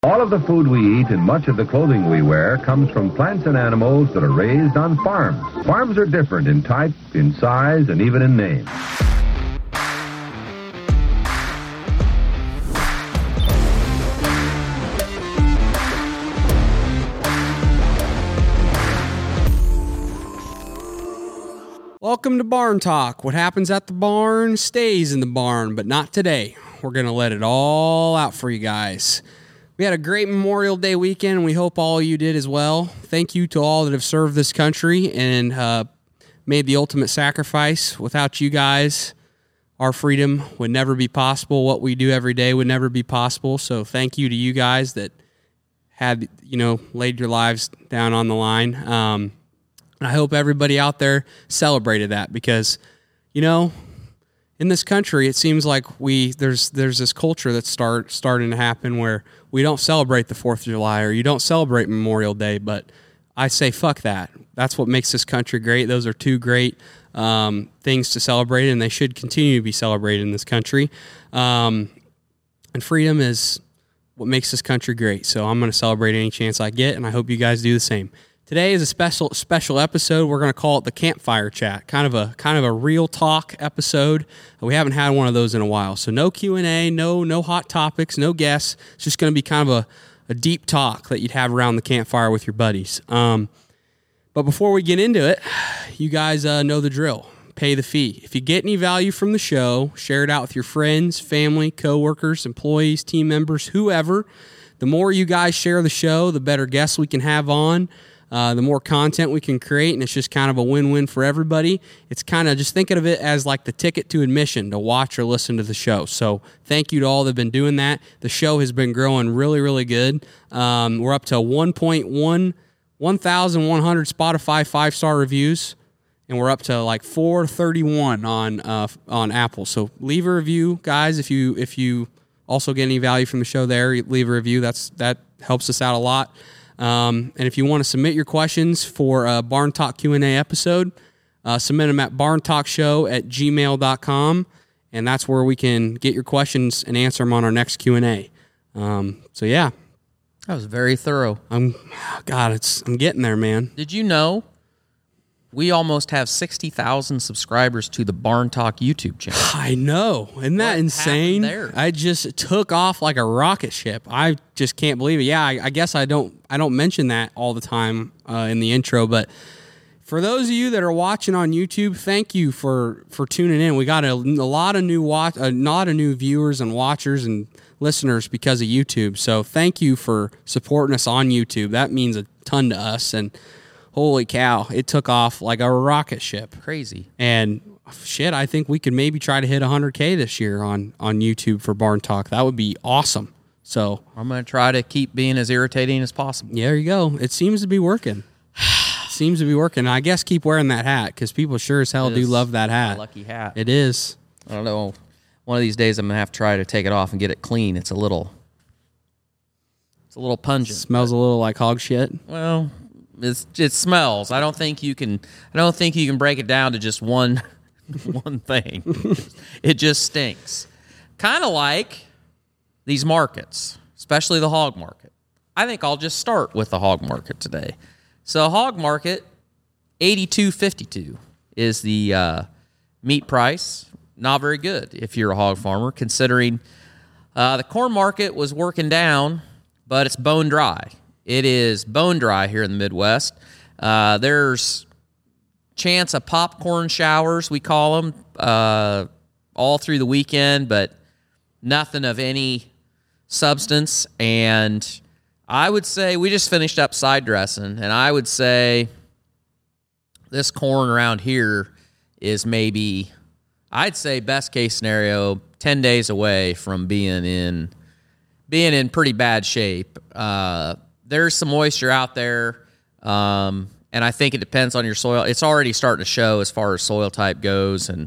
All of the food we eat and much of the clothing we wear comes from plants and animals that are raised on farms. Farms are different in type, in size, and even in name. Welcome to Barn Talk. What happens at the barn stays in the barn, but not today. We're going to let it all out for you guys. We had a great Memorial Day weekend, and we hope all of you did as well. Thank you to all that have served this country and made the ultimate sacrifice. Without you guys, our freedom would never be possible. What we do every day would never be possible. So thank you to you guys that had, laid your lives down on the line. I hope everybody out there celebrated that because, in this country, it seems like there's this culture that's starting to happen where we don't celebrate the 4th of July or you don't celebrate Memorial Day, but I say fuck that. That's what makes this country great. Those are two great things to celebrate, and they should continue to be celebrated in this country. And freedom is what makes this country great. So I'm going to celebrate any chance I get, and I hope you guys do the same. Today is a special episode. We're going to call it the Campfire Chat, kind of a real talk episode. We haven't had one of those in a while, so no Q&A, no hot topics, no guests. It's just going to be kind of a deep talk that you'd have around the campfire with your buddies. But before we get into it, you guys know the drill. Pay the fee. If you get any value from the show, share it out with your friends, family, coworkers, employees, team members, whoever. The more you guys share the show, the better guests we can have on. The more content we can create, and it's just kind of a win-win for everybody. It's kind of just thinking of it as like the ticket to admission to watch or listen to the show. So thank you to all that have been doing that. The show has been growing really, really good. We're up to 1,100 Spotify 5-star reviews, and we're up to like 431 on Apple. So leave a review, guys. If you also get any value from the show there, leave a review. That helps us out a lot. And if you want to submit your questions for a Barn Talk Q&A episode, submit them at barntalkshow@gmail.com, and that's where we can get your questions and answer them on our next Q&A. So yeah. That was very thorough. I'm getting there, man. Did you know we almost have 60,000 subscribers to the Barn Talk YouTube channel? I know. Isn't that insane? There? I just took off like a rocket ship. I just can't believe it. Yeah, I guess I don't mention that all the time in the intro, but for those of you that are watching on YouTube, thank you for tuning in. We got a lot of new viewers and watchers and listeners because of YouTube. So thank you for supporting us on YouTube. That means a ton to us, and holy cow, it took off like a rocket ship. Crazy. And shit, I think we could maybe try to hit 100K this year on YouTube for Barn Talk. That would be awesome. So I'm going to try to keep being as irritating as possible. Yeah, there you go. It seems to be working. I guess keep wearing that hat because people sure as hell do love that hat. A lucky hat. It is. I don't know. One of these days I'm going to have to try to take it off and get it clean. It's a little pungent. Smells a little like hog shit. Well, it smells. I don't think you can break it down to just one thing. It just stinks. Kind of like these markets, especially the hog market. I think I'll just start with the hog market today. So hog market, $82.52 is the meat price. Not very good if you're a hog farmer, considering the corn market was working down, but it's bone dry. It is bone dry here in the Midwest. There's chance of popcorn showers, we call them, all through the weekend, but nothing of any substance. And I would say we just finished up side dressing, and I would say this corn around here is maybe, I'd say best case scenario, 10 days away from being in pretty bad shape. There's some moisture out there, and I think it depends on your soil. It's already starting to show as far as soil type goes, and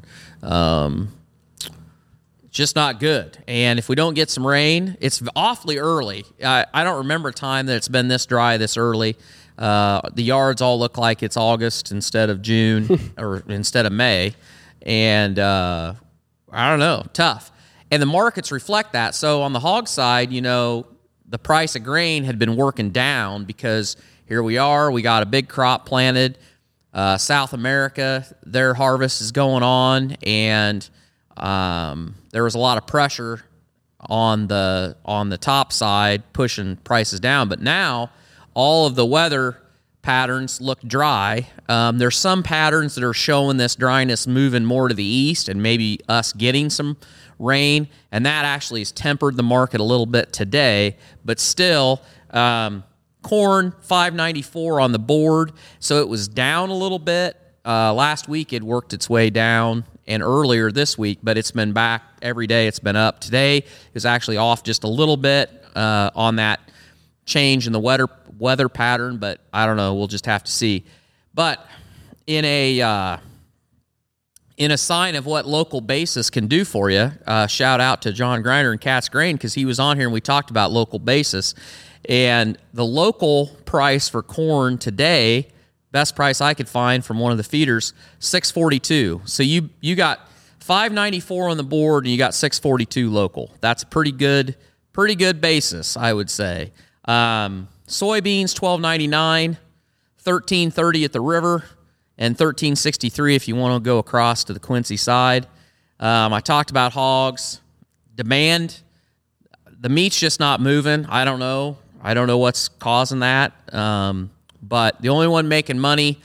just not good. And if we don't get some rain, it's awfully early. I don't remember a time that it's been this dry this early. The yards all look like it's August instead of June or instead of May. And I don't know, tough. And the markets reflect that. So on the hog side, you know, the price of grain had been working down because here we are, we got a big crop planted. South America, their harvest is going on, and there was a lot of pressure on the top side pushing prices down. But now all of the weather patterns look dry. There's some patterns that are showing this dryness moving more to the east and maybe us getting some rain, and that actually has tempered the market a little bit today. But still, corn $5.94 on the board, so it was down a little bit. Last week it worked its way down, and earlier this week, but it's been back every day. It's been up. Today it was actually off just a little bit on that change in the weather pattern, but I don't know. We'll just have to see. But in a sign of what local basis can do for you, shout out to John Grinder and Cat's Grain, because he was on here and we talked about local basis. And the local price for corn today, best price I could find from one of the feeders, $6.42. So you got $5.94 on the board and you got $6.42 local. That's a pretty good basis, I would say. Soybeans $12.99, $13.30 at the river, and $13.63 if you want to go across to the Quincy side. I talked about hogs. Demand, the meat's just not moving. I don't know what's causing that. But the only one making money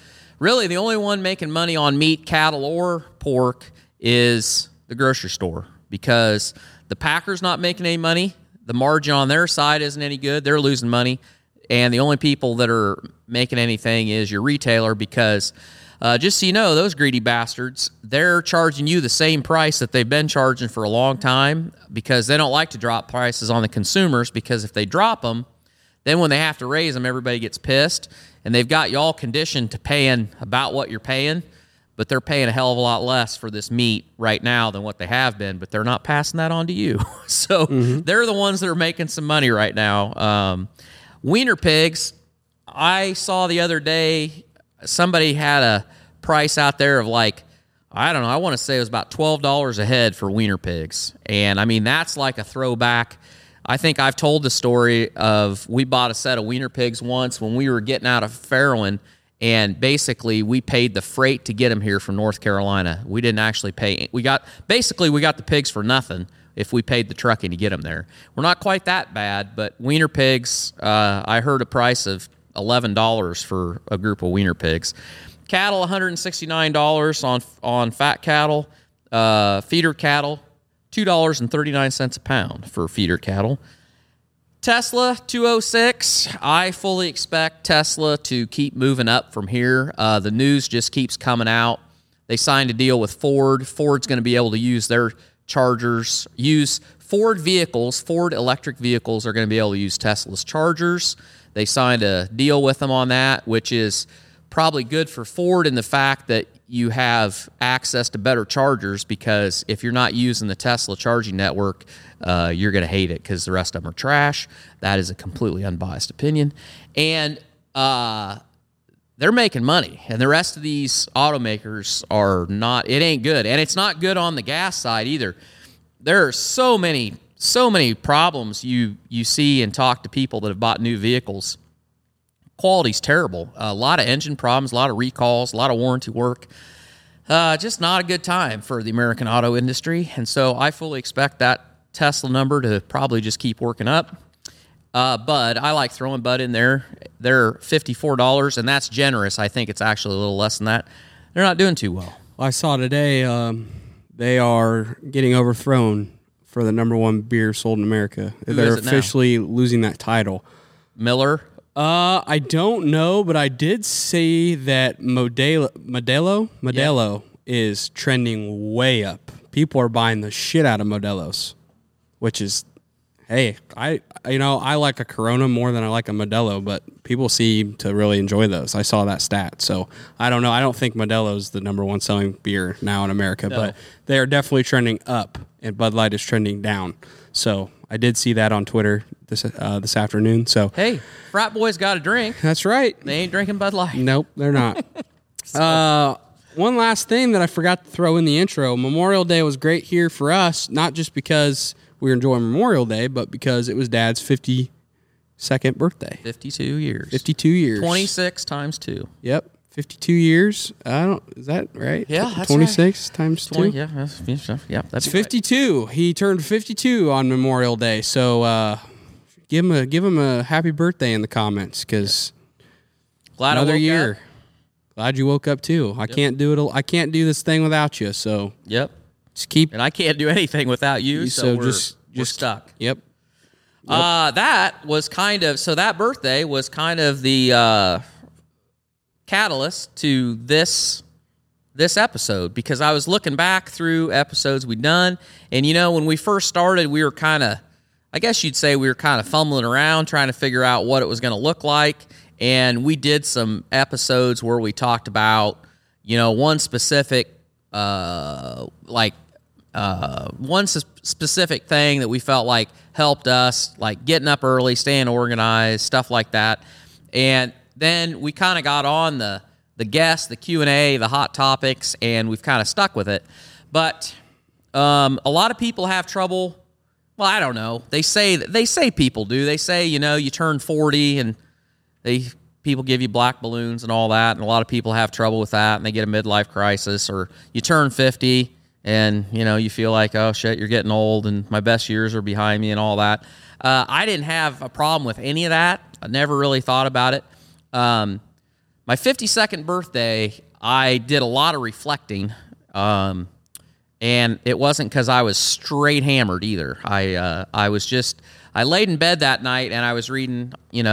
on meat, cattle, or pork is the grocery store, because the packer's not making any money. The margin on their side isn't any good. They're losing money. And the only people that are making anything is your retailer, because just so you know, those greedy bastards, they're charging you the same price that they've been charging for a long time, because they don't like to drop prices on the consumers, because if they drop them, then when they have to raise them, everybody gets pissed. And they've got you all conditioned to paying about what you're paying, but they're paying a hell of a lot less for this meat right now than what they have been, but they're not passing that on to you. So they're the ones that are making some money right now. Wiener pigs, I saw the other day, somebody had a price out there of like, I don't know, I want to say it was about $12 a head for wiener pigs. And I mean, that's like a throwback. I think I've told the story of, we bought a set of wiener pigs once when we were getting out of Farrowin, and basically we paid the freight to get them here from North Carolina. We didn't actually pay. We got the pigs for nothing if we paid the trucking to get them there. We're not quite that bad, but wiener pigs, I heard a price of $11 for a group of wiener pigs. Cattle, $169 on fat cattle. Feeder cattle, $2.39 a pound for feeder cattle. Tesla, $206. I fully expect Tesla to keep moving up from here. The news just keeps coming out. They signed a deal with Ford. Ford's going to be able to use their chargers, use Ford electric vehicles are going to be able to use Tesla's chargers. They signed a deal with them on that, which is probably good for Ford in the fact that you have access to better chargers, because if you're not using the Tesla charging network, you're going to hate it because the rest of them are trash. That is a completely unbiased opinion. And they're making money. And the rest of these automakers are not. It ain't good. And it's not good on the gas side either. There are so many problems you see and talk to people that have bought new vehicles. Quality's terrible. A lot of engine problems, a lot of recalls, a lot of warranty work. Just not a good time for the American auto industry. And so I fully expect that Tesla number to probably just keep working up. Bud, I like throwing Bud in there. They're $54, and that's generous. I think it's actually a little less than that. They're not doing too well. I saw today they are getting overthrown for the number one beer sold in America. They're officially losing that title. Miller? I don't know, but I did see that Modelo is trending way up. People are buying the shit out of Modelos, which is, hey, I like a Corona more than I like a Modelo, but people seem to really enjoy those. I saw that stat, so I don't know. I don't think Modelo's the number one selling beer now in America, but they are definitely trending up, and Bud Light is trending down. So I did see that on Twitter this afternoon. So hey, frat boys got a drink. That's right. They ain't drinking Bud Light. Nope, they're not. One last thing that I forgot to throw in the intro. Memorial Day was great here for us, not just because we were enjoying Memorial Day, but because it was Dad's 50 52nd birthday. 52 years. 52 years. 26 times 2. Yep. 52 years. Is that right? Yeah, that's 26 times 2? Yeah, that's 52. He turned 52 on Memorial Day. So give him a happy birthday in the comments, because glad another I woke year. up. Glad you woke up too. I can't do it. I can't do this thing without you. So Yep. just keep. And I can't do anything without you, so we're stuck. Yep. That was that birthday was kind of the catalyst to this episode, because I was looking back through episodes we'd done, and when we first started, we were kind of, I guess you'd say, we were kind of fumbling around trying to figure out what it was going to look like, and we did some episodes where we talked about one specific specific thing that we felt like helped us, like getting up early, staying organized, stuff like that. And then we kind of got on the guests, the Q&A, the hot topics, and we've kind of stuck with it. But a lot of people have trouble. Well, I don't know. They say people do. They say, you turn 40 and people give you black balloons and all that, and a lot of people have trouble with that, and they get a midlife crisis. Or you turn 50 and you feel like, oh shit, you're getting old and my best years are behind me and all that. I didn't have a problem with any of that. I never really thought about it. My 52nd birthday, I did a lot of reflecting, and it wasn't because I was straight hammered either. I laid in bed that night and I was reading.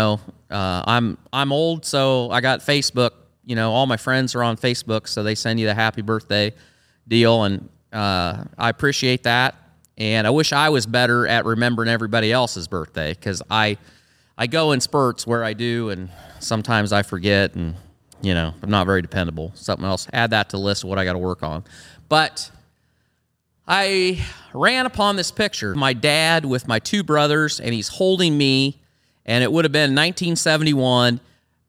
I'm old, so I got Facebook. All my friends are on Facebook, so they send you the happy birthday deal, and I appreciate that. And I wish I was better at remembering everybody else's birthday, because I go in spurts where I do, and sometimes I forget, and I'm not very dependable. Something else. Add that to the list of what I got to work on. But I ran upon this picture. My dad with my 2 brothers, and he's holding me, and it would have been 1971.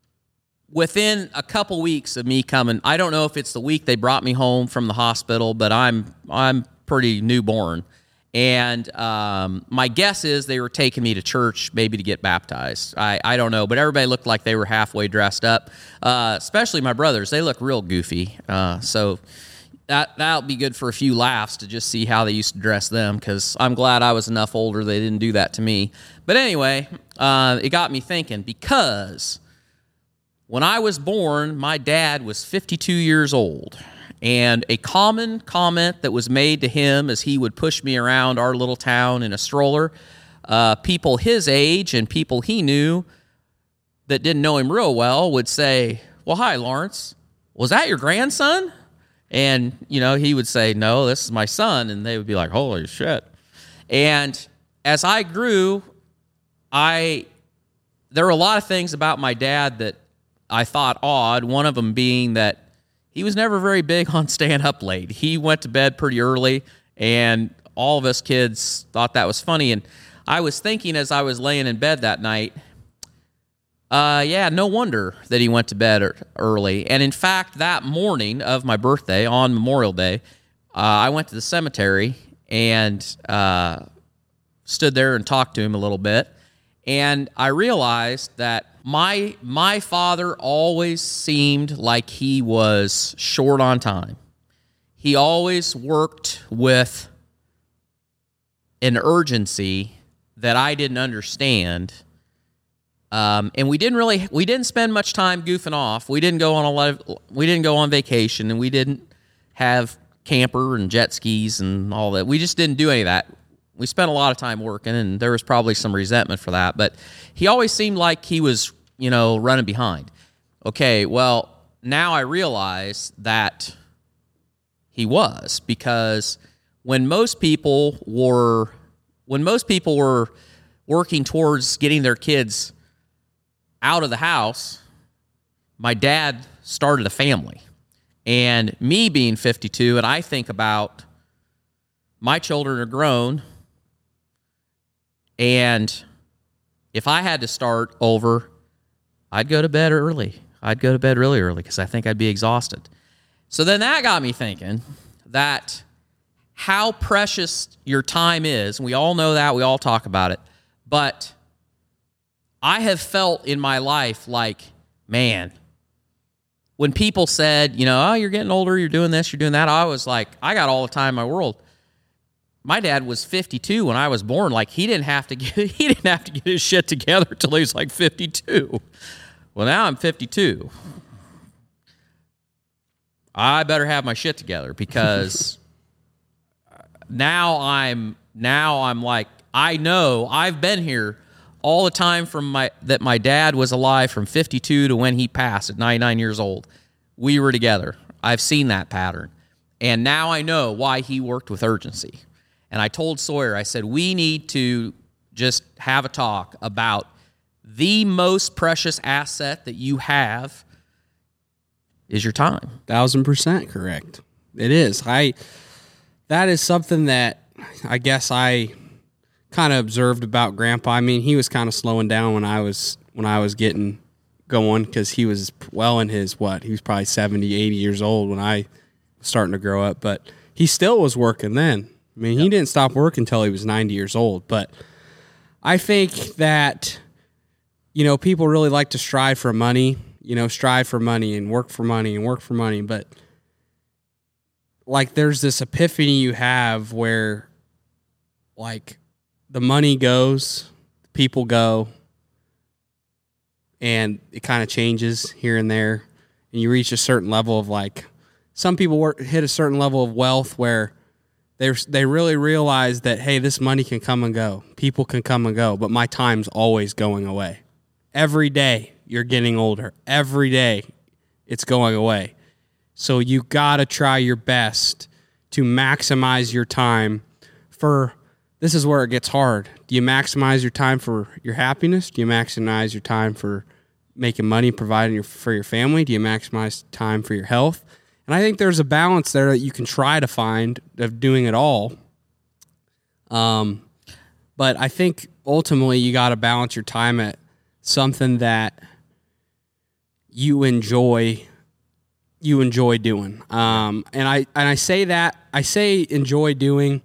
Within a couple weeks of me coming, I don't know if it's the week they brought me home from the hospital, but I'm pretty newborn. And my guess is they were taking me to church, maybe to get baptized. I don't know, but everybody looked like they were halfway dressed up, especially my brothers. They look real goofy. So that'll be good for a few laughs to just see how they used to dress them, because I'm glad I was enough older they didn't do that to me. But anyway, it got me thinking, because when I was born, my dad was 52 years old. And a common comment that was made to him as he would push me around our little town in a stroller, people his age and people he knew that didn't know him real well would say, "Well, hi, Lawrence. Was that your grandson?" And, he would say, "No, this is my son." And they would be like, "Holy shit." And as I grew, there were a lot of things about my dad that I thought odd, one of them being that he was never very big on staying up late. He went to bed pretty early, and all of us kids thought that was funny. And I was thinking as I was laying in bed that night, no wonder that he went to bed early. And in fact, that morning of my birthday, on Memorial Day, I went to the cemetery and stood there and talked to him a little bit. And I realized that my father always seemed like he was short on time. He always worked with an urgency that I didn't understand. And we didn't spend much time goofing off. We didn't go on vacation, and we didn't have camper and jet skis and all that. We just didn't do any of that. We spent a lot of time working, and there was probably some resentment for that. But he always seemed like he was, running behind. Okay, well, now I realize that he was, because when most people were working towards getting their kids out of the house, my dad started a family. And me being 52, and I think about my children are grown, and if I had to start over, I'd go to bed early. I'd go to bed really early, because I think I'd be exhausted. So then that got me thinking that how precious your time is, and we all know that, we all talk about it, but I have felt in my life like, man, when people said, oh, you're getting older, you're doing this, you're doing that, I was like, I got all the time in my world. My dad was 52 when I was born. Like, he didn't have to get his shit together till he was like 52. Well, now I'm 52. I better have my shit together, because now I'm like, I know I've been here all the time that my dad was alive, from 52 to when he passed at 99 years old. We were together. I've seen that pattern. And now I know why he worked with urgency. And I told Sawyer, I said, we need to just have a talk about the most precious asset that you have is your time. 1,000% correct. It is. That is something that I guess I kind of observed about Grandpa. I mean, he was kind of slowing down when I was getting going, because he was well in his, he was probably 70, 80 years old when I was starting to grow up, but he still was working then. I mean, He didn't stop working until he was 90 years old. But I think that, people really like to strive for money and work for money. But like, there's this epiphany you have where, like, the money goes, people go, and it kind of changes here and there. And you reach a certain level of, like, some people hit a certain level of wealth where they really realize that, hey, this money can come and go. People can come and go, but my time's always going away. Every day you're getting older. Every day it's going away. So you got to try your best to maximize your time for, this is where it gets hard. Do you maximize your time for your happiness? Do you maximize your time for making money, providing for your family? Do you maximize time for your health? And I think there's a balance there that you can try to find of doing it all. But I think ultimately you got to balance your time at something that you enjoy doing. And I say enjoy doing.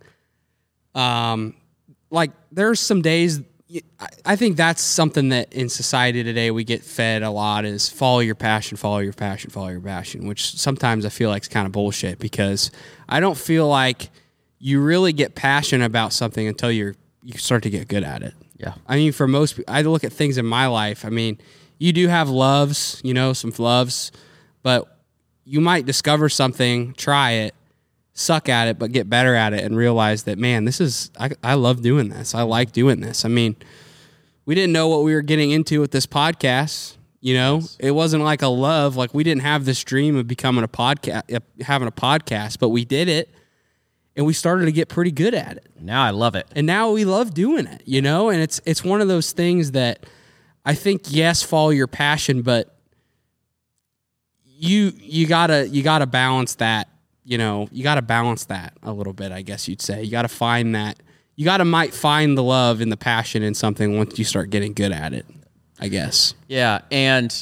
Like, there's some days, I think that's something that in society today we get fed a lot, is follow your passion, which sometimes I feel like is kind of bullshit, because I don't feel like you really get passionate about something until you start to get good at it. Yeah. I mean, for most people, I look at things in my life. I mean, you do have loves, some loves, but you might discover something, try it, suck at it, but get better at it and realize that, man, I love doing this. I like doing this. I mean, we didn't know what we were getting into with this podcast. Yes. It wasn't like a love, like we didn't have this dream of becoming having a podcast, but we did it and we started to get pretty good at it. Now I love it. And now we love doing it, and it's one of those things that I think, yes, follow your passion, but you gotta balance that. You got to balance that a little bit, I guess you'd say. You got to find that. Might find the love and the passion in something once you start getting good at it, I guess. Yeah, and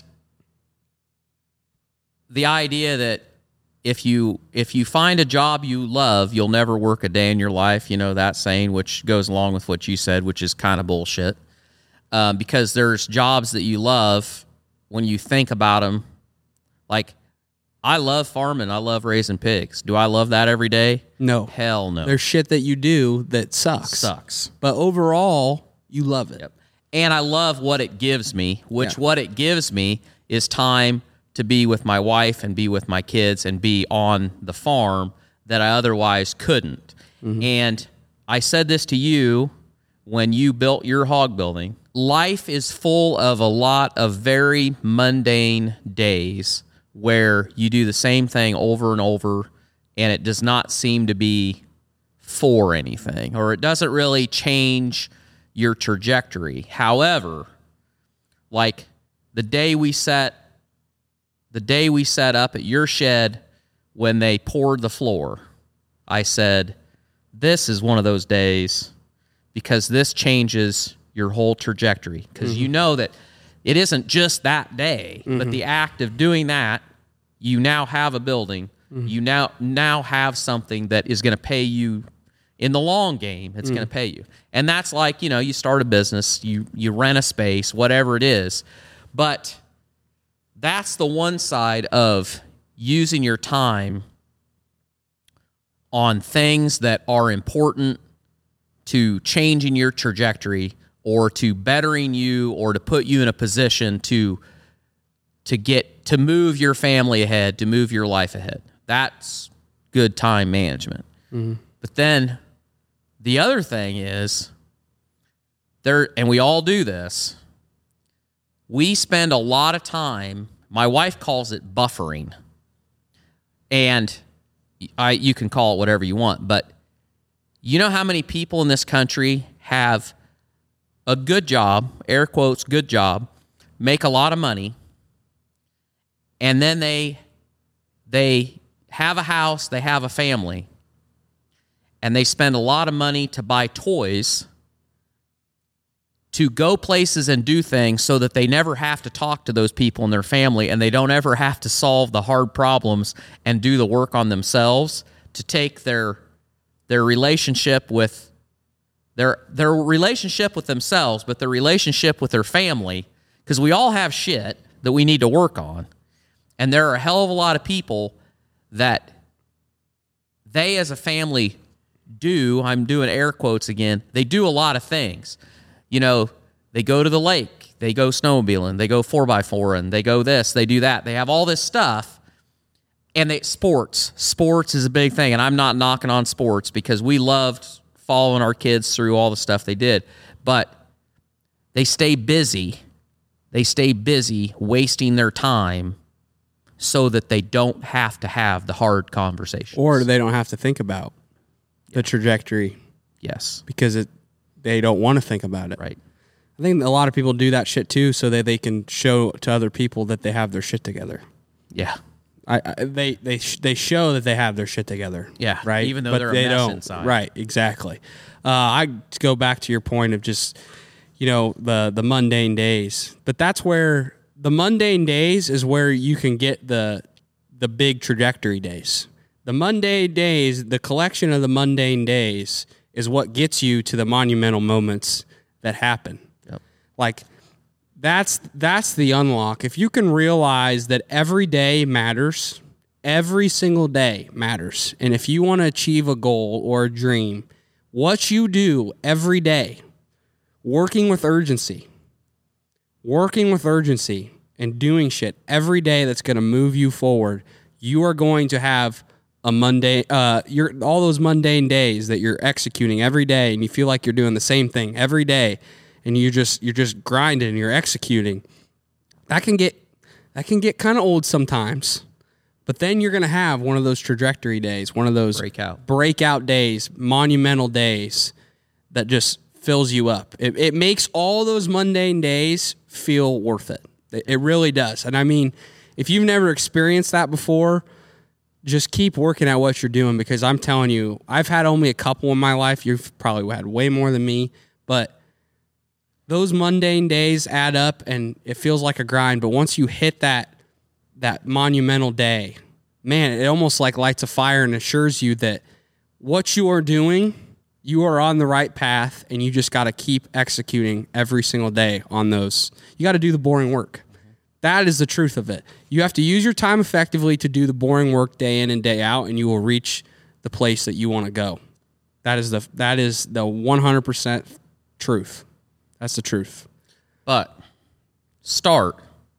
the idea that if you find a job you love, you'll never work a day in your life, that saying, which goes along with what you said, which is kind of bullshit. Because there's jobs that you love when you think about them, like, I love farming. I love raising pigs. Do I love that every day? No. Hell no. There's shit that you do that sucks. But overall, you love it. Yep. And I love what it gives me, what it gives me is time to be with my wife and be with my kids and be on the farm that I otherwise couldn't. Mm-hmm. And I said this to you when you built your hog building. Life is full of a lot of very mundane days where you do the same thing over and over, and it does not seem to be for anything, or it doesn't really change your trajectory. However, like the day we set up at your shed when they poured the floor, I said, this is one of those days, because this changes your whole trajectory. Because you know that it isn't just that day, but the act of doing that, you now have a building. You now have something that is going to pay you in the long game, it's going to pay you. And that's like, you start a business, you rent a space, whatever it is. But that's the one side of using your time on things that are important to changing your trajectory or to bettering you or to put you in a position to move your family ahead, to move your life ahead. That's good time management. But then the other thing is, and we all do this, we spend a lot of time, my wife calls it buffering, and you can call it whatever you want, but you know how many people in this country have a good job, air quotes, good job, make a lot of money, and then they have a house, they have a family, and they spend a lot of money to buy toys to go places and do things so that they never have to talk to those people in their family and they don't ever have to solve the hard problems and do the work on themselves to take their relationship with their relationship with themselves, but their relationship with their family, because we all have shit that we need to work on. And there are a hell of a lot of people that they as a family do, I'm doing air quotes again, they do a lot of things. They go to the lake, they go snowmobiling, they go 4x4, they go this, they do that. They have all this stuff, and sports is a big thing, and I'm not knocking on sports because we loved following our kids through all the stuff they did, but they stay busy. They stay busy wasting their time so that they don't have to have the hard conversations. Or they don't have to think about the trajectory. Yes. Because they don't want to think about it. Right. I think a lot of people do that shit too so that they can show to other people that they have their shit together. Yeah. They show that they have their shit together. Yeah. Right. Even though they're a mess inside. Right. Exactly. I go back to your point of just, the mundane days. But that's where the mundane days is where you can get the big trajectory days. The mundane days, the collection of the mundane days is what gets you to the monumental moments that happen. Yep. Like that's the unlock. If you can realize that every day matters, every single day matters. And if you want to achieve a goal or a dream, what you do every day, working with urgency and doing shit every day that's going to move you forward, you are going to have a mundane, all those mundane days that you're executing every day, and you feel like you're doing the same thing every day, and you're just grinding and you're executing. That can get kind of old sometimes, but then you're going to have one of those trajectory days, one of those breakout days, monumental days that just fills you up. It makes all those mundane days feel worth it. It really does. And I mean, if you've never experienced that before, just keep working at what you're doing, because I'm telling you, I've had only a couple in my life. You've probably had way more than me, but those mundane days add up and it feels like a grind. But once you hit that monumental day, man, it almost like lights a fire and assures you that what you are doing, you are on the right path, and you just got to keep executing every single day on those. You got to do the boring work. That is the truth of it. You have to use your time effectively to do the boring work day in and day out, and you will reach the place that you want to go. That is the 100% truth. That's the truth. But start.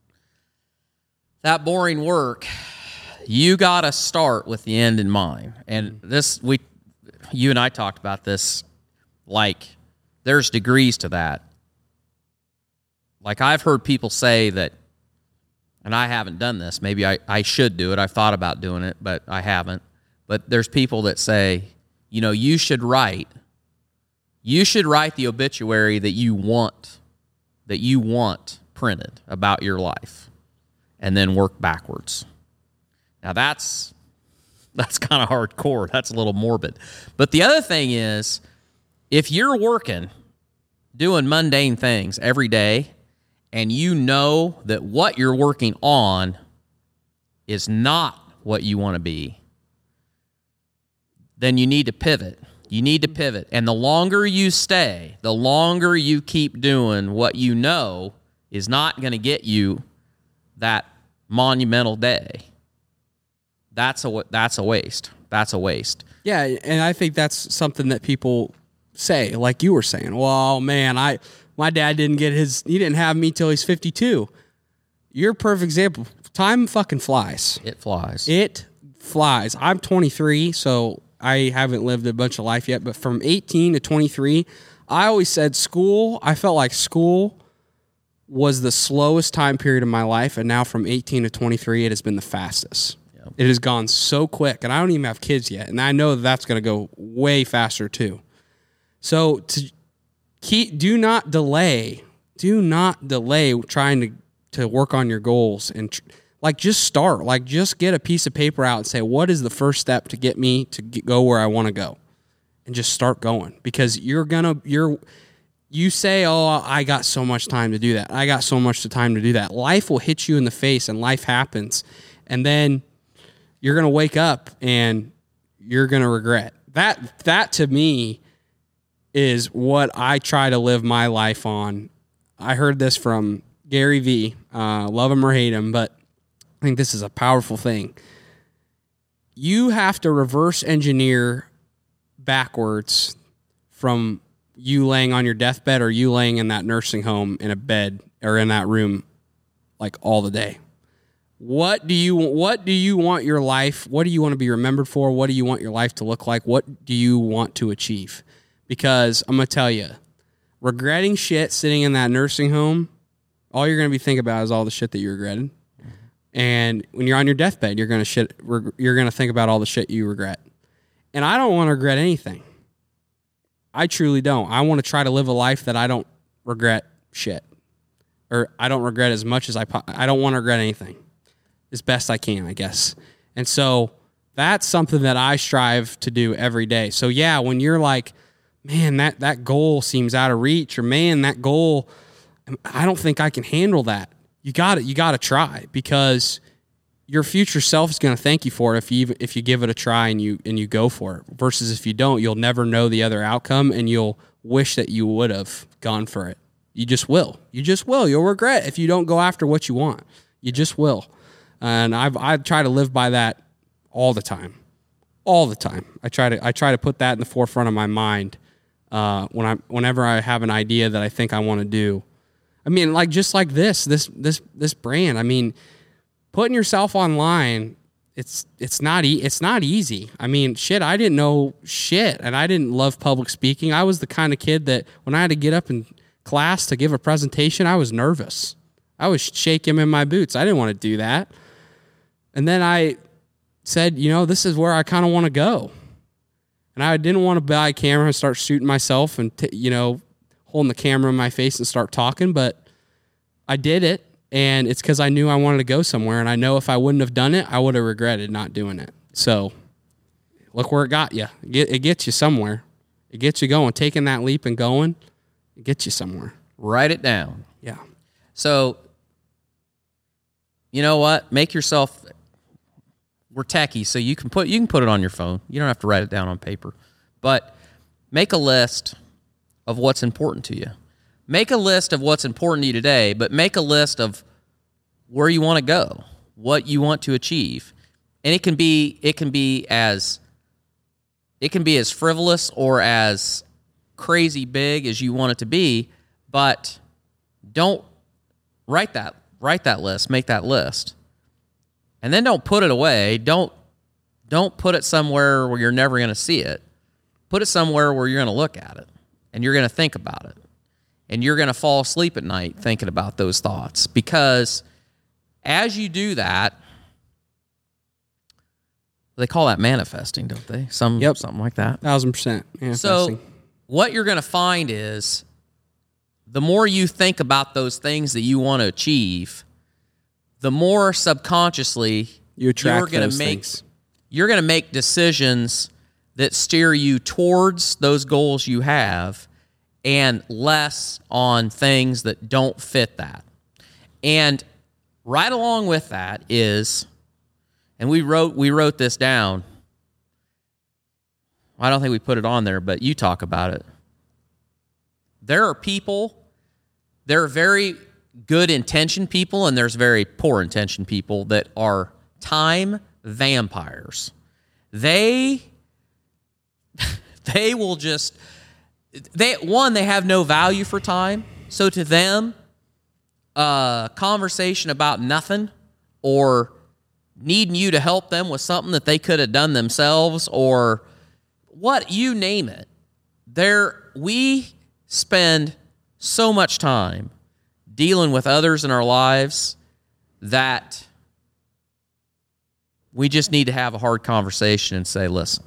That boring work, you got to start with the end in mind. And you and I talked about this, like there's degrees to that. Like I've heard people say that, and I haven't done this, maybe I should do it. I've thought about doing it, but I haven't. But there's people that say, you should write the obituary that you want printed about your life, and then work backwards. Now that's kind of hardcore. That's a little morbid. But the other thing is, if you're working, doing mundane things every day, and you know that what you're working on is not what you want to be, then you need to pivot. You need to pivot. And the longer you stay, the longer you keep doing what you know is not going to get you that monumental day. That's a waste. That's a waste. Yeah, and I think that's something that people say, like you were saying. Well, man, my dad he didn't have me till he's 52. You're a perfect example. Time fucking flies. It flies. It flies. I'm 23, so I haven't lived a bunch of life yet, but from 18 to 23, I always said I felt like school was the slowest time period of my life, and now from 18 to 23, it has been the fastest. Yep. It has gone so quick, and I don't even have kids yet, and I know that's going to go way faster too. So do not delay trying to work on your goals, and just start. Just get a piece of paper out and say, what is the first step to get me to go where I want to go, and just start going, because you say, oh, I got so much time to do that. I got so much time to do that. Life will hit you in the face, and life happens. And then you're going to wake up and you're going to regret. That to me is what I try to live my life on. I heard this from Gary Vee. Love him or hate him, but I think this is a powerful thing. You have to reverse engineer backwards from you laying on your deathbed or you laying in that nursing home in a bed or in that room all the day. What do you want your life? What do you want to be remembered for? What do you want your life to look like? What do you want to achieve? Because I'm going to tell you, regretting shit sitting in that nursing home, all you're going to be thinking about is all the shit that you regretted. And when you're on your deathbed, you're going to think about all the shit you regret. And I don't want to regret anything. I truly don't. I want to try to live a life that I don't regret shit. Or I don't regret as much as I don't want to regret anything. As best I can, I guess. And so that's something that I strive to do every day. So yeah, when you're like, man, that goal seems out of reach, or man, that goal, I don't think I can handle that. You got to try, because your future self is going to thank you for it if you give it a try and you go for it. Versus if you don't, you'll never know the other outcome, and you'll wish that you would have gone for it. You just will. You'll regret if you don't go after what you want. You just will. And I try to live by that all the time. I try to put that in the forefront of my mind whenever I have an idea that I think I want to do. I mean, just like this brand. I mean, putting yourself online, it's not easy. I mean, shit, I didn't know shit, and I didn't love public speaking. I was the kind of kid that when I had to get up in class to give a presentation, I was nervous. I was shaking in my boots. I didn't want to do that. And then I said, this is where I kind of want to go. And I didn't want to buy a camera and start shooting myself and, holding the camera in my face and start talking. But I did it, and it's because I knew I wanted to go somewhere. And I know if I wouldn't have done it, I would have regretted not doing it. So look where it got you. It gets you somewhere. It gets you going. Taking that leap and going, it gets you somewhere. Write it down. Yeah. So, you know what? Make yourself... We're techie, so you can put it on your phone. You don't have to write it down on paper. But make a list of what's important to you. Make a list of what's important to you today, but make a list of where you want to go, what you want to achieve. And it can be as frivolous or as crazy big as you want it to be, but don't write that list, make that list. And then don't put it away. Don't put it somewhere where you're never going to see it. Put it somewhere where you're going to look at it and you're going to think about it. And you're going to fall asleep at night thinking about those thoughts. Because as you do that, they call that manifesting, don't they? Something like that. 1,000% manifesting. So what you're going to find is the more you think about those things that you want to achieve, the more subconsciously you're going to make decisions that steer you towards those goals you have and less on things that don't fit that. And right along with that is, and we wrote this down. I don't think we put it on there, but you talk about it. There are people, there are very good intentioned people, and there's very poor intentioned people that are time vampires. They will just, they have no value for time. So to them, a conversation about nothing or needing you to help them with something that they could have done themselves or what, you name it. We spend so much time dealing with others in our lives that we just need to have a hard conversation and say, listen,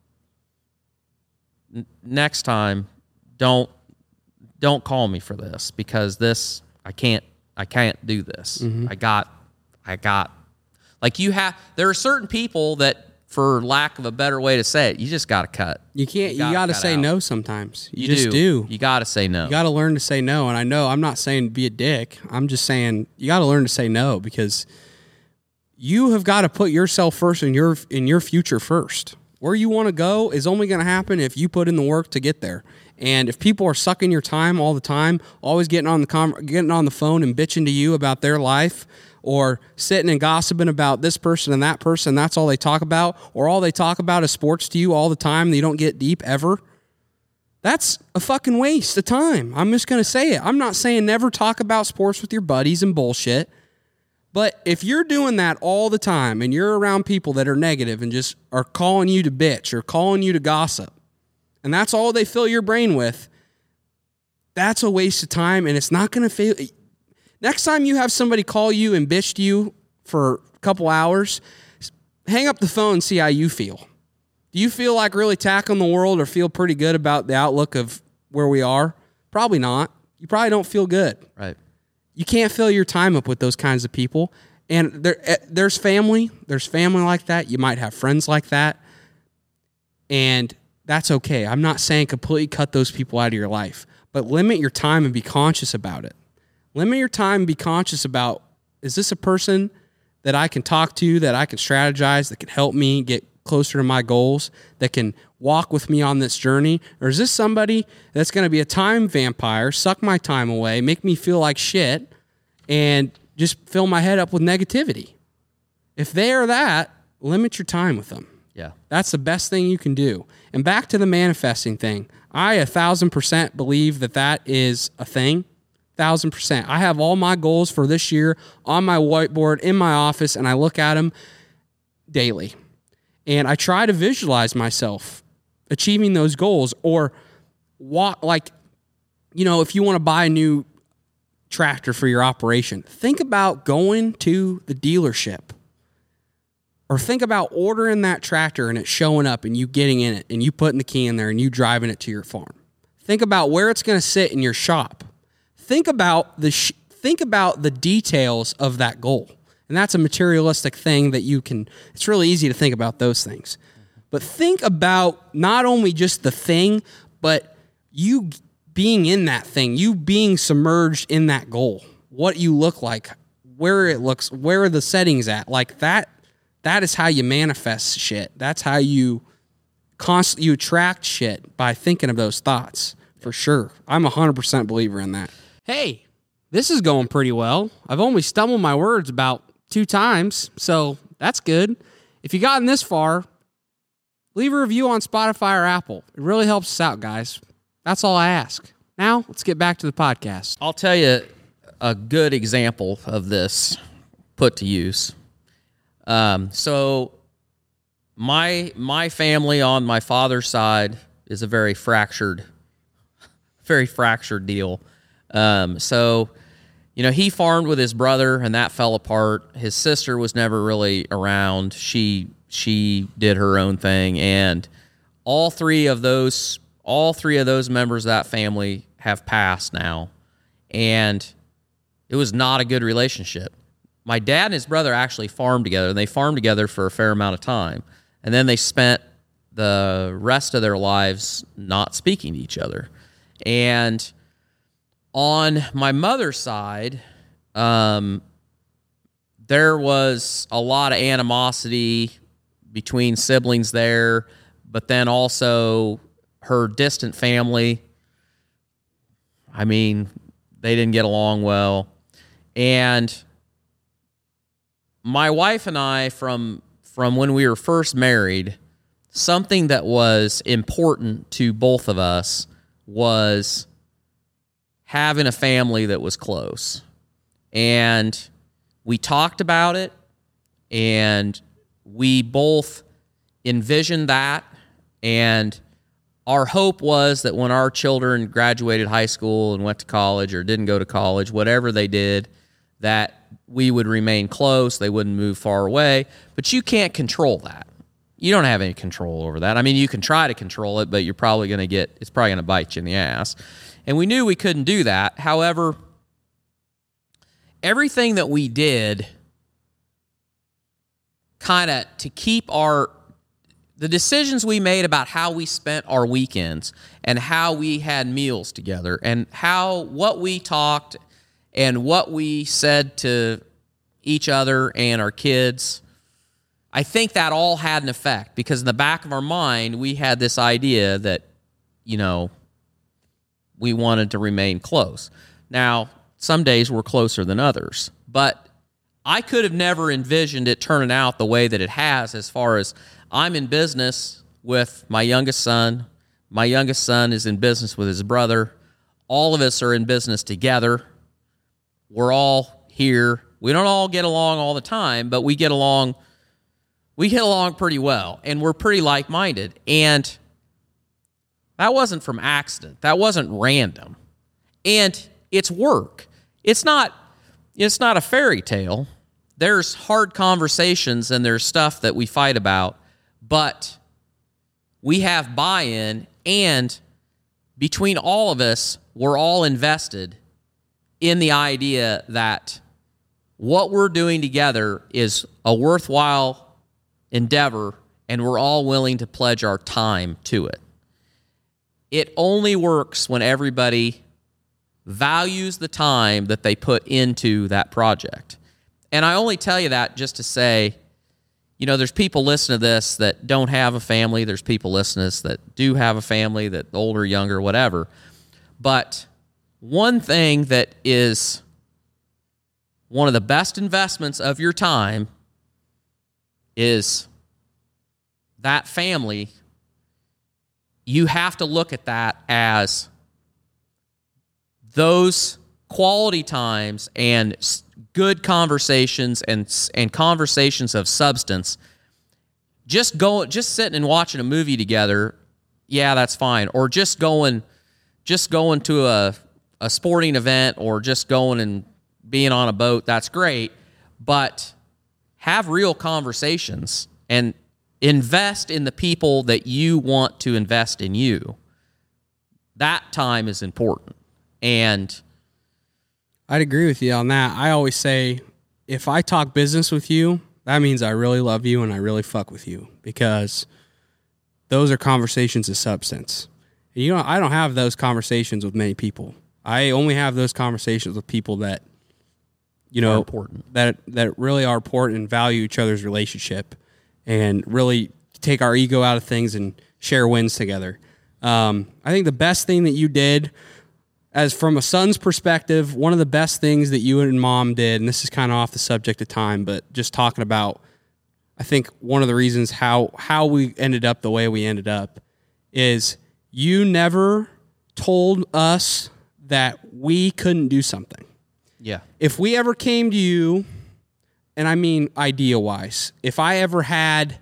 next time, don't call me for this because this, I can't do this. Mm-hmm. I got, like there are certain people that, for lack of a better way to say it, you just got to cut. You can't. You got to say no sometimes. You just do. You got to say no. You got to learn to say no. And I know I'm not saying be a dick. I'm just saying you got to learn to say no because you have got to put yourself first and your future first. Where you want to go is only going to happen if you put in the work to get there. And if people are sucking your time all the time, always getting on the phone and bitching to you about their life, or sitting and gossiping about this person and that person, that's all they talk about, or all they talk about is sports to you all the time, and you don't get deep ever, that's a fucking waste of time. I'm just going to say it. I'm not saying never talk about sports with your buddies and bullshit, but if you're doing that all the time and you're around people that are negative and just are calling you to bitch or calling you to gossip, and that's all they fill your brain with, that's a waste of time, and it's not going to fail. Next time you have somebody call you and bitch to you for a couple hours, hang up the phone and see how you feel. Do you feel like really tackling the world or feel pretty good about the outlook of where we are? Probably not. You probably don't feel good. Right. You can't fill your time up with those kinds of people. And there's family. There's family like that. You might have friends like that. And that's okay. I'm not saying completely cut those people out of your life, but limit your time and be conscious about it. Limit your time and be conscious about, is this a person that I can talk to, that I can strategize, that can help me get closer to my goals, that can walk with me on this journey? Or is this somebody that's going to be a time vampire, suck my time away, make me feel like shit, and just fill my head up with negativity? If they are that, limit your time with them. Yeah. That's the best thing you can do. And back to the manifesting thing. I 1,000% believe that is a thing. 1,000%. I have all my goals for this year on my whiteboard in my office, and I look at them daily. And I try to visualize myself achieving those goals, or walk, like, you know, if you want to buy a new tractor for your operation, think about going to the dealership, or think about ordering that tractor and it showing up and you getting in it and you putting the key in there and you driving it to your farm. Think about where it's going to sit in your shop. Think about the details of that goal. And that's a materialistic thing that you can, it's really easy to think about those things. But think about not only just the thing, but you being in that thing, you being submerged in that goal, what you look like, where it looks, where are the settings at, like that is how you manifest shit. That's how you attract shit, by thinking of those thoughts, for sure. I'm 100% believer in that. Hey, this is going pretty well. I've only stumbled my words about 2 times, so that's good. If you gotten this far, leave a review on Spotify or Apple. It really helps us out, guys. That's all I ask. Now, let's get back to the podcast. I'll tell you a good example of this put to use. So my family on my father's side is a very fractured deal. So, you know, he farmed with his brother and that fell apart. His sister was never really around. She did her own thing, and all three of those members of that family have passed now. And it was not a good relationship. My dad and his brother actually farmed together, and they farmed together for a fair amount of time. And then they spent the rest of their lives not speaking to each other. And on my mother's side, there was a lot of animosity between siblings there, but then also her distant family. I mean, they didn't get along well. And my wife and I, from when we were first married, something that was important to both of us was having a family that was close. And we talked about it, and we both envisioned that. And our hope was that when our children graduated high school and went to college or didn't go to college, whatever they did, that we would remain close, they wouldn't move far away. But you can't control that. You don't have any control over that. I mean, you can try to control it, but it's probably going to bite you in the ass. And we knew we couldn't do that. However, everything that we did kind of to keep the decisions we made about how we spent our weekends and how we had meals together and what we talked and what we said to each other and our kids, I think that all had an effect, because in the back of our mind, we had this idea that, we wanted to remain close. Now, some days we're closer than others, but I could have never envisioned it turning out the way that it has, as far as I'm in business with my youngest son. My youngest son is in business with his brother. All of us are in business together. We're all here. We don't all get along all the time, but we get along pretty well, and we're pretty like-minded. And that wasn't from accident. That wasn't random. And it's work. It's not a fairy tale. There's hard conversations and there's stuff that we fight about, but we have buy-in, and between all of us, we're all invested in the idea that what we're doing together is a worthwhile endeavor, and we're all willing to pledge our time to it. It only works when everybody values the time that they put into that project. And I only tell you that just to say, there's people listening to this that don't have a family. There's people listening to this that do have a family, that older, younger, whatever. But one thing that is one of the best investments of your time is that family. You have to look at that as those quality times and good conversations and conversations of substance. Just sitting and watching a movie together, yeah, that's fine. Or just going to a sporting event, or just going and being on a boat, that's great. But have real conversations and invest in the people that you want to invest in you. That time is important. And I'd agree with you on that. I always say, if I talk business with you, that means I really love you and I really fuck with you, because those are conversations of substance. I don't have those conversations with many people. I only have those conversations with people that, are important. that really are important and value each other's relationship and really take our ego out of things and share wins together. I think the best thing that you did, as from a son's perspective, one of the best things that you and mom did, and this is kind of off the subject of time, but just talking about, I think one of the reasons how we ended up the way we ended up is you never told us that we couldn't do something. Yeah. If we ever came to you, and I mean idea-wise, if I ever had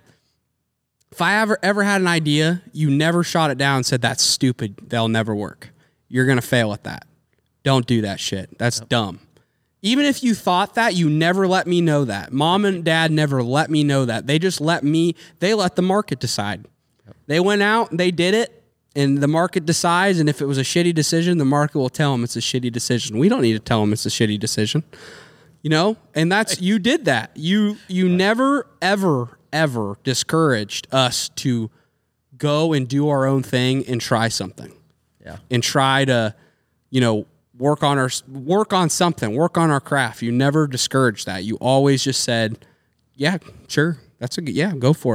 an idea, you never shot it down and said, that's stupid, they'll never work. You're going to fail at that. Don't do that shit. That's dumb. Even if you thought that, you never let me know that. Mom and dad never let me know that. They just let the market decide. They went out and they did it, and the market decides, and if it was a shitty decision, the market will tell them it's a shitty decision. We don't need to tell them it's a shitty decision. And you did that. You never, ever discouraged us to go and do our own thing and try something. Yeah. And try to, work on something, work on our craft. You never discouraged that. You always just said, yeah, sure. Go for it.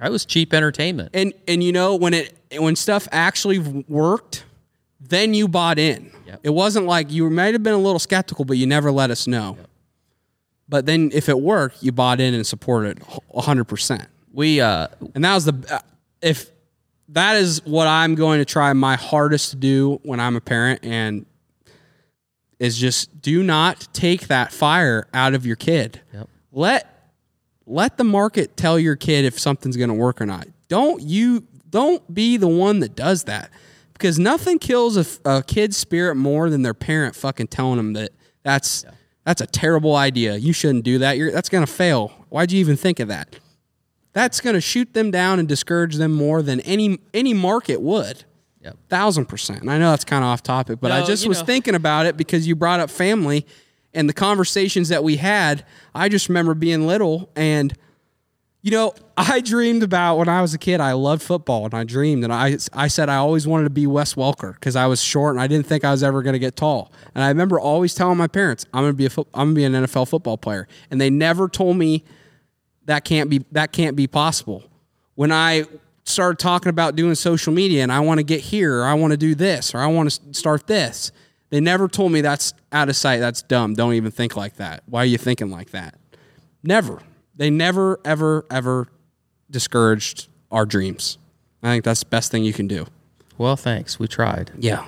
That was cheap entertainment. And when stuff actually worked, then you bought in. Yep. It wasn't like you might have been a little skeptical, but you never let us know. Yep. But then if it worked, you bought in and supported 100%. And that was if that is what I'm going to try my hardest to do when I'm a parent, and is just do not take that fire out of your kid. Yep. Let the market tell your kid if something's going to work or not. Don't be the one that does that, because nothing kills a kid's spirit more than their parent fucking telling them that that's a terrible idea. You shouldn't do that. That's going to fail. Why'd you even think of that? That's going to shoot them down and discourage them more than any market would. Yep. 1,000%. And I know that's kind of off topic, but I just was thinking about it because you brought up family and the conversations that we had. I just remember being little, and I dreamed about when I was a kid. I loved football, and I dreamed, and I said I always wanted to be Wes Welker because I was short and I didn't think I was ever going to get tall. And I remember always telling my parents, I'm going to be an NFL football player, and they never told me that can't be possible. When I started talking about doing social media and I want to get here, or I want to do this, or I want to start this, they never told me that's out of sight. That's dumb. Don't even think like that. Why are you thinking like that? Never. They never, ever, ever discouraged our dreams. I think that's the best thing you can do. Well, thanks. We tried. Yeah.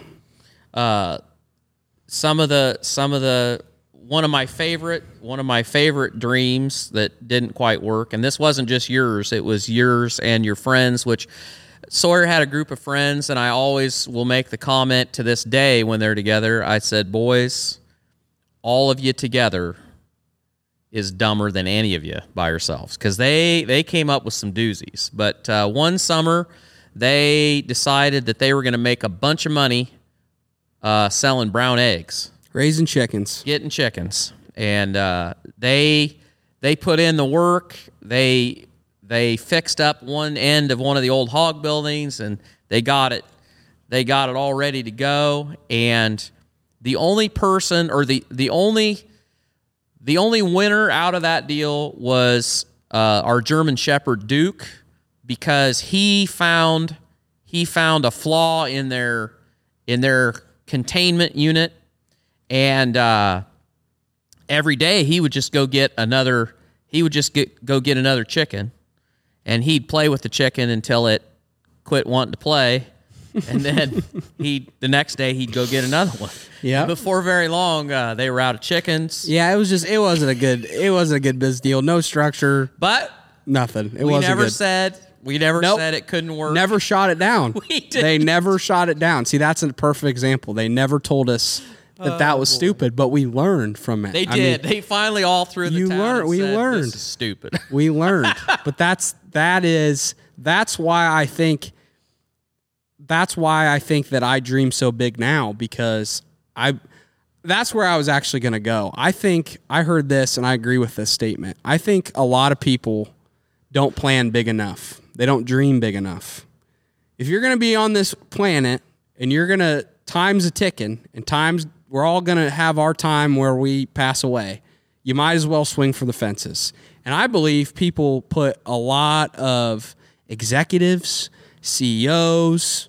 One of my favorite dreams that didn't quite work, and this wasn't just yours, it was yours and your friends, which Sawyer had a group of friends, and I always will make the comment to this day when they're together. I said, boys, all of you together is dumber than any of you by yourselves, because they came up with some doozies. But one summer, they decided that they were going to make a bunch of money selling brown eggs. Raising chickens. Getting chickens. And they put in the work. They fixed up one end of one of the old hog buildings, and they got it all ready to go. And the only person, or the only winner out of that deal was our German Shepherd Duke, because he found a flaw in their containment unit, and every day he would just go get another chicken, and he'd play with the chicken until it quit wanting to play, and then the next day he'd go get another one. Yeah. Before very long, they were out of chickens. Yeah, it wasn't a good business deal. No structure, But nothing. we never said it couldn't work. Never shot it down. We didn't. They never shot it down. See, that's a perfect example. They never told us that was stupid, but we learned from it. They did. They finally all threw the towel and said, learned. This is stupid. We learned. But that's why I think that I dream so big now, because that's where I was actually going to go. I think I heard this and I agree with this statement. I think a lot of people don't plan big enough. They don't dream big enough. If you're going to be on this planet and time's a ticking, and we're all going to have our time where we pass away, you might as well swing for the fences. And I believe people put a lot of executives, CEOs,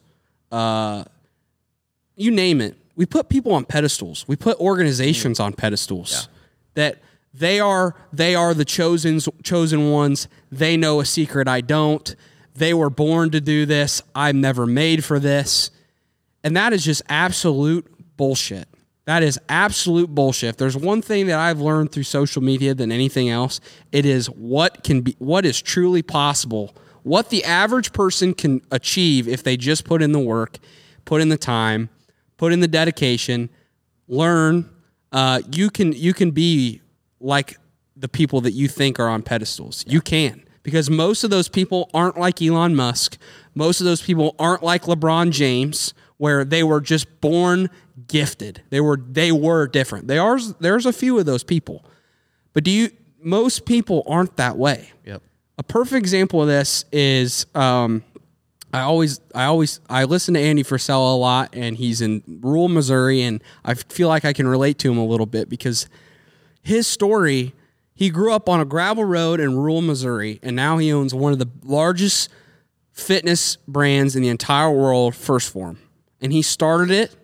you name it. We put people on pedestals. We put organizations on pedestals. That they are the chosen ones. They know a secret I don't. They were born to do this. I'm never made for this. And that is just absolute bullshit. That is absolute bullshit. If there's one thing that I've learned through social media than anything else, it is what is truly possible, what the average person can achieve if they just put in the work, put in the time, put in the dedication, learn. You can be like the people that you think are on pedestals. You can, because most of those people aren't like Elon Musk. Most of those people aren't like LeBron James, where they were just born gifted. They were different. There's a few of those people, but most people aren't that way. Yep. A perfect example of this is I listen to Andy Frisella a lot, and he's in rural Missouri, and I feel like I can relate to him a little bit, because his story He grew up on a gravel road in rural Missouri, and now he owns one of the largest fitness brands in the entire world, First Form. And he started it.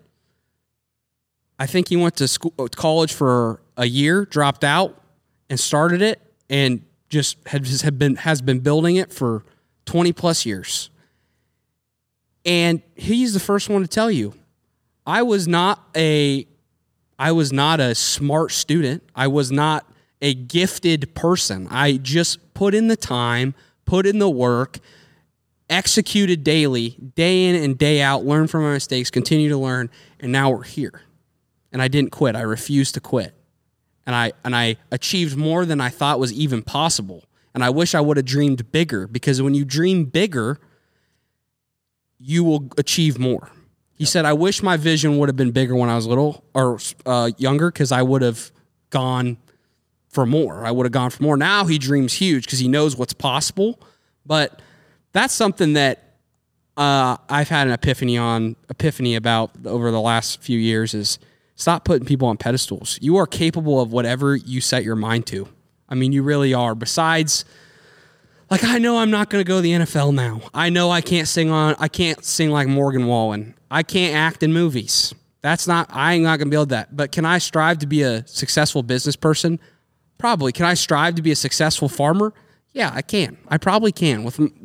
I think he went to college for a year, dropped out, and started it, and has been building it for 20 plus years. And he's the first one to tell you, I was not a smart student. I was not a gifted person. I just put in the time, put in the work, executed daily, day in and day out, learned from my mistakes, continue to learn, and now we're here. And I didn't quit. I refused to quit. And I achieved more than I thought was even possible. And I wish I would have dreamed bigger, because when you dream bigger, you will achieve more. He said, I wish my vision would have been bigger when I was little or younger, because I would have gone for more. Now he dreams huge because he knows what's possible. But that's something that I've had an epiphany about over the last few years is stop putting people on pedestals. You are capable of whatever you set your mind to. I mean, you really are. Besides, like, I know I'm not going to go to the NFL now. I know I can't sing like Morgan Wallen. I can't act in movies. I ain't not going to be able to do that. But can I strive to be a successful business person? Probably. Can I strive to be a successful farmer? Yeah, I can. I probably can.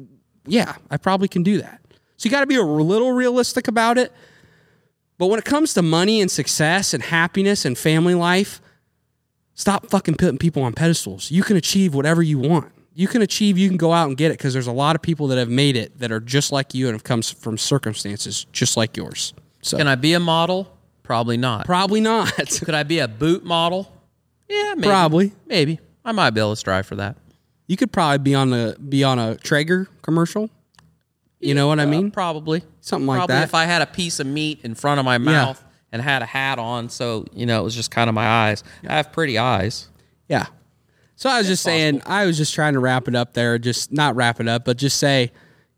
I probably can do that. So you got to be a little realistic about it. But when it comes to money and success and happiness and family life, stop fucking putting people on pedestals. You can achieve whatever you want. You can go out and get it, because there's a lot of people that have made it that are just like you and have come from circumstances just like yours. So, can I be a model? Probably not. Probably not. Could I be a boot model? Yeah, maybe. Probably. Maybe. I might be able to strive for that. You could probably be on a Traeger commercial. You know what I mean? Probably. Something like probably that. If I had a piece of meat in front of my mouth and had a hat on, so, it was just kind of my eyes. I have pretty eyes. Yeah. So I was just saying, I was just trying to wrap it up there. Just not wrap it up, but just say,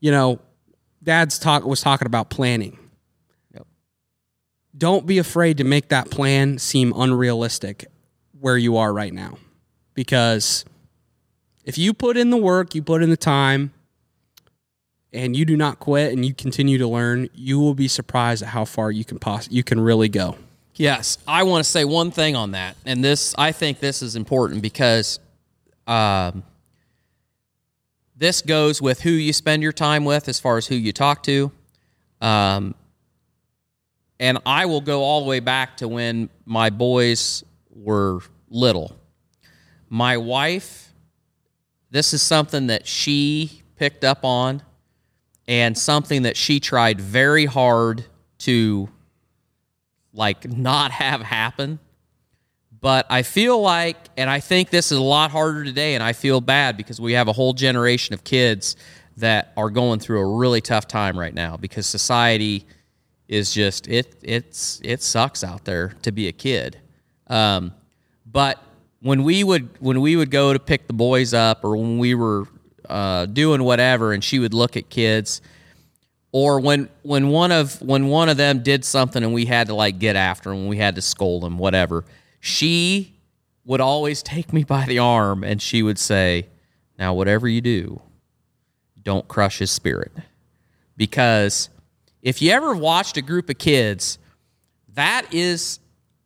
Dad's was talking about planning. Yep. Don't be afraid to make that plan seem unrealistic where you are right now. Because if you put in the work, you put in the time, and you do not quit and you continue to learn, you will be surprised at how far you can really go. Yes, I want to say one thing on that, and I think this is important because this goes with who you spend your time with as far as who you talk to. And I will go all the way back to when my boys were little. My wife, this is something that she picked up on and something that she tried very hard to not have happen. But I feel like, and I think this is a lot harder today, and I feel bad because we have a whole generation of kids that are going through a really tough time right now because society is just, it sucks out there to be a kid. But when we would go to pick the boys up, or when we were doing whatever, and she would look at kids, or when one of them did something and we had to get after them, we had to scold them, whatever, she would always take me by the arm and she would say, "Now, whatever you do, don't crush his spirit." Because if you ever watched a group of kids, that is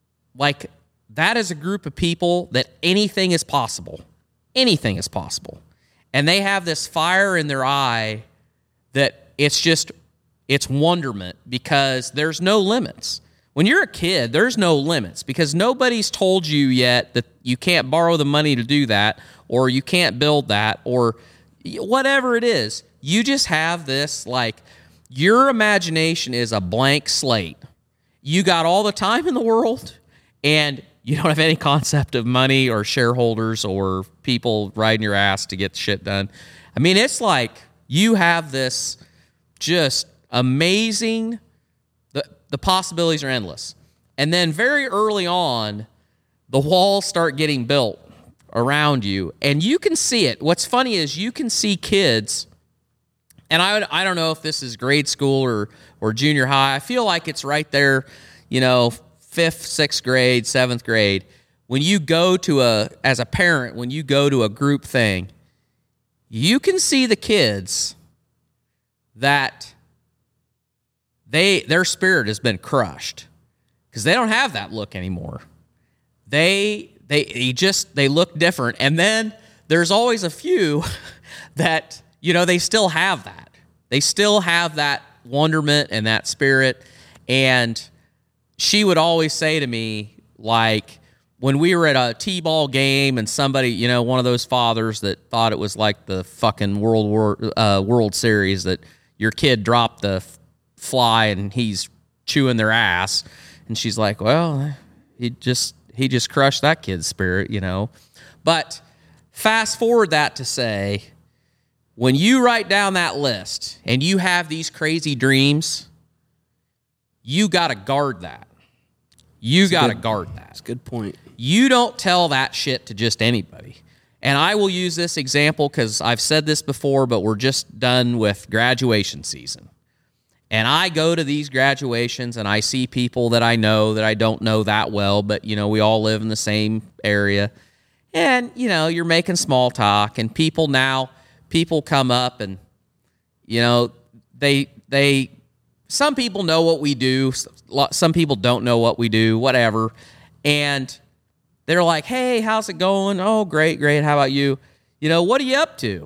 a group of people that anything is possible. Anything is possible. And they have this fire in their eye that it's wonderment, because there's no limits. When you're a kid, there's no limits, because nobody's told you yet that you can't borrow the money to do that, or you can't build that, or whatever it is. You just have this, your imagination is a blank slate. You got all the time in the world, and you don't have any concept of money or shareholders or people riding your ass to get shit done. I mean, it's like you have this just amazing, the possibilities are endless. And then very early on, the walls start getting built around you, and you can see it. What's funny is you can see kids, and I don't know if this is grade school or junior high. I feel like it's right there, 5th, 6th grade, 7th grade, when you go to as a parent, when you go to a group thing, you can see the kids that their spirit has been crushed because they don't have that look anymore. They look different. And then there's always a few that, they still have that. They still have that wonderment and that spirit. And she would always say to me, like, when we were at a T-ball game and somebody, one of those fathers that thought it was like the fucking World Series, that your kid dropped the fly and he's chewing their ass, and she's like, well, he just crushed that kid's spirit, But fast forward that to say, when you write down that list and you have these crazy dreams, you got to guard that. You got to guard that. That's a good point. You don't tell that shit to just anybody. And I will use this example because I've said this before, but we're just done with graduation season. And I go to these graduations and I see people that I know that I don't know that well, but, we all live in the same area. And, you're making small talk, and people come up and, some people know what we do. Some people don't know what we do, whatever. And they're like, hey, how's it going? Oh, great. How about you? What are you up to?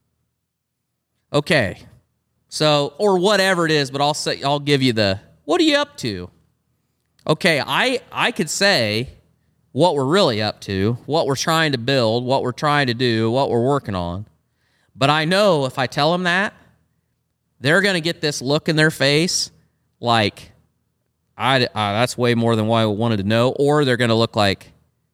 Okay. So, or whatever it is, but I'll give you what are you up to? Okay, I could say what we're really up to, what we're trying to build, what we're trying to do, what we're working on. But I know if I tell them that, they're going to get this look in their face like, that's way more than what I wanted to know. Or they're going to look like,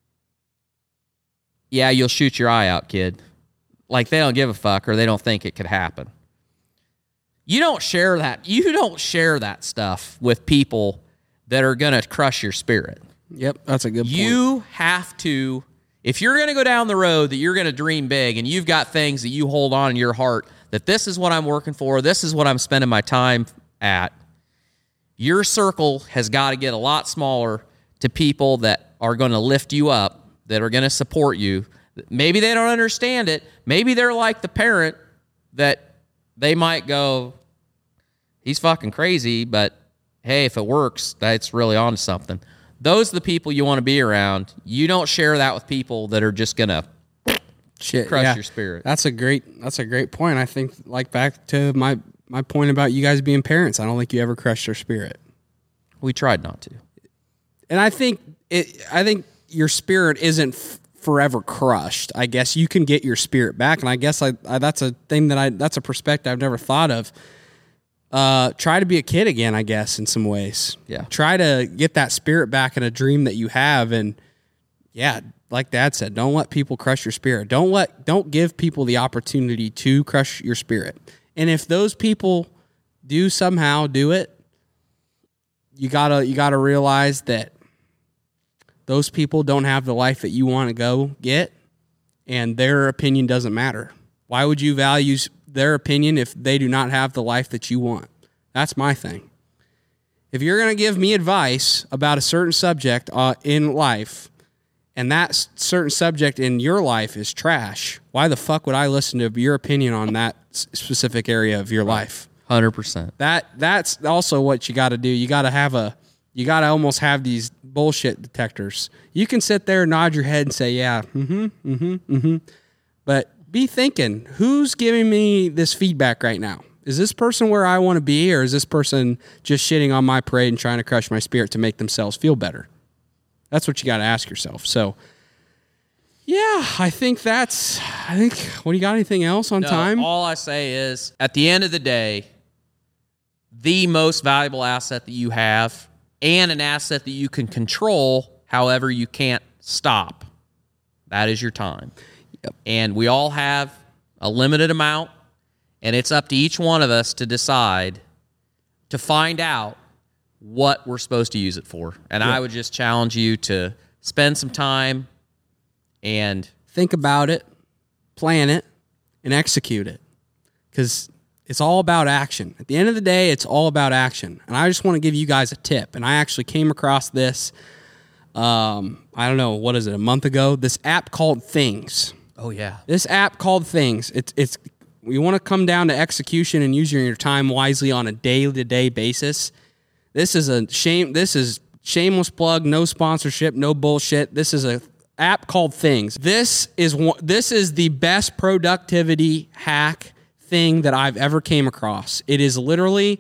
yeah, you'll shoot your eye out, kid. Like they don't give a fuck, or they don't think it could happen. You don't share that. You don't share that stuff with people that are going to crush your spirit. Yep, that's a good point. You have to, if you're going to go down the road that you're going to dream big and you've got things that you hold on in your heart, that this is what I'm working for, this is what I'm spending my time at, your circle has got to get a lot smaller to people that are going to lift you up, that are going to support you. Maybe they don't understand it. Maybe they're like the parent that they might go, he's fucking crazy, but hey, if it works, that's really on to something. Those are the people you want to be around. You don't share that with people that are just going to crush your spirit. That's a great point. I think, like, back to my point about you guys being parents, I don't think you ever crushed their spirit. We tried not to. And I think your spirit isn't forever crushed. I guess you can get your spirit back, and I guess that's a thing that's a perspective I've never thought of. Try to be a kid again, I guess, in some ways. Yeah. Try to get that spirit back in a dream that you have, and yeah, like Dad said, don't let people crush your spirit. Don't give people the opportunity to crush your spirit. And if those people do somehow do it, you gotta realize that those people don't have the life that you want to go get, and their opinion doesn't matter. Why would you value their opinion if they do not have the life that you want? That's my thing. If you're going to give me advice about a certain subject in life, and that certain subject in your life is trash, why the fuck would I listen to your opinion on that specific area of your life? 100%. That's also what you got to do. You got to almost have these bullshit detectors. You can sit there, nod your head, and say, yeah, but be thinking, who's giving me this feedback right now? Is this person where I want to be, or is this person just shitting on my parade and trying to crush my spirit to make themselves feel better? That's what you got to ask yourself. So, yeah, I think, what do you got, anything else on time? All I say is, at the end of the day, the most valuable asset that you have, and an asset that you can control, however you can't stop, that is your time. Yep. And we all have a limited amount, and it's up to each one of us to decide, to find out what we're supposed to use it for. And I would just challenge you to spend some time and think about it, plan it, and execute it. Because it's all about action. At the end of the day, it's all about action. And I just want to give you guys a tip. And I actually came across this I don't know, what is it, a month ago? This app called Things. Oh, yeah. This app called Things. It's you want to come down to execution and using your time wisely on a day-to-day basis. This is shameless plug, no sponsorship, no bullshit. This is a app called Things. This is the best productivity hack thing that I've ever came across. It is literally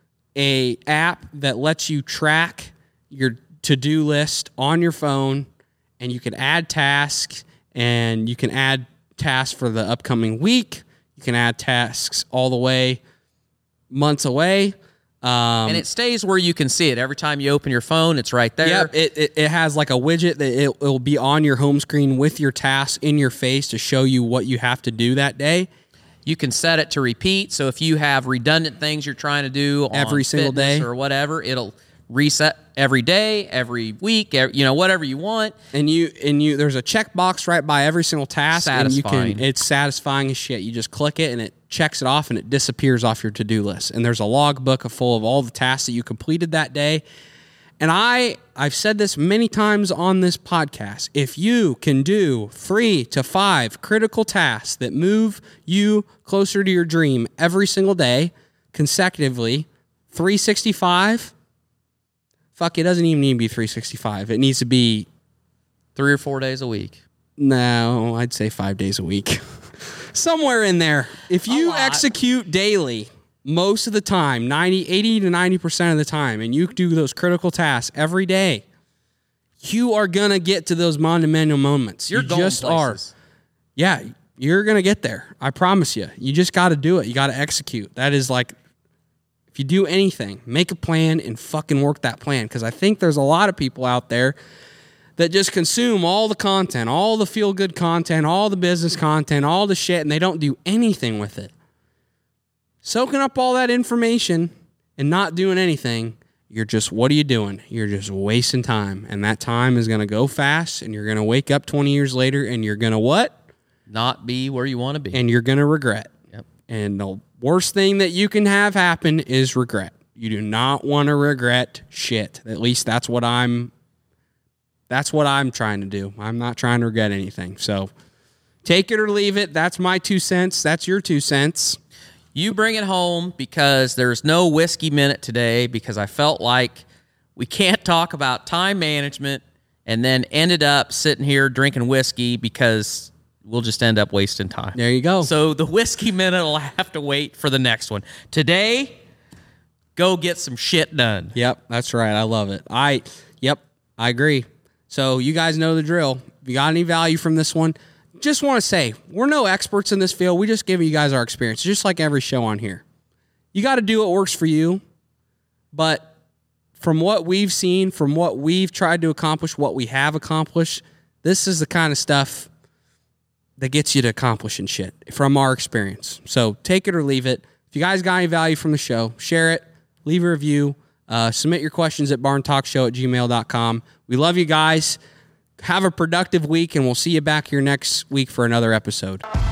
a app that lets you track your to-do list on your phone, and you can add tasks, and you can add tasks for the upcoming week. You can add tasks all the way months away. And it stays where you can see it. Every time you open your phone, it's right there. Yep, it has like a widget that it'll be on your home screen with your tasks in your face to show you what you have to do that day. You can set it to repeat. So if you have redundant things you're trying to do every single day or whatever, it'll reset every day, every week, whatever you want. And you there's a checkbox right by every single task. Satisfying. And it's satisfying as shit. You just click it and it checks it off and it disappears off your to-do list. And there's a logbook full of all the tasks that you completed that day. And I've said this many times on this podcast. If you can do 3 to 5 critical tasks that move you closer to your dream every single day, consecutively, 365, fuck, it doesn't even need to be 365. It needs to be 3 or 4 days a week. No, I'd say 5 days a week. Somewhere in there. If you execute daily, most of the time, 80 to 90% of the time, and you do those critical tasks every day, you are going to get to those monumental moments. You just are. Yeah, you're going to get there. I promise you. You just got to do it. You got to execute. That is like, if you do anything, make a plan and fucking work that plan. Because I think there's a lot of people out there that just consume all the content, all the feel-good content, all the business content, all the shit, and they don't do anything with it. Soaking up all that information and not doing anything, what are you doing? You're just wasting time. And that time is going to go fast, and you're going to wake up 20 years later, and you're going to what? Not be where you want to be. And you're going to regret. Yep. And the worst thing that you can have happen is regret. You do not want to regret shit. At least that's what I'm trying to do. I'm not trying to regret anything. So take it or leave it. That's my 2 cents. That's your 2 cents. You bring it home, because there's no whiskey minute today, because I felt like we can't talk about time management and then ended up sitting here drinking whiskey, because we'll just end up wasting time. There you go. So the whiskey minute will have to wait for the next one. Today, go get some shit done. Yep, that's right. I love it. I agree. So you guys know the drill. If you got any value from this one, just want to say, we're no experts in this field. We just give you guys our experience, just like every show on here. You got to do what works for you. But from what we've seen, from what we've tried to accomplish, what we have accomplished, this is the kind of stuff that gets you to accomplishing shit from our experience. So take it or leave it. If you guys got any value from the show, share it, leave a review, submit your questions at barntalkshow@gmail.com. We love you guys. Have a productive week, and we'll see you back here next week for another episode.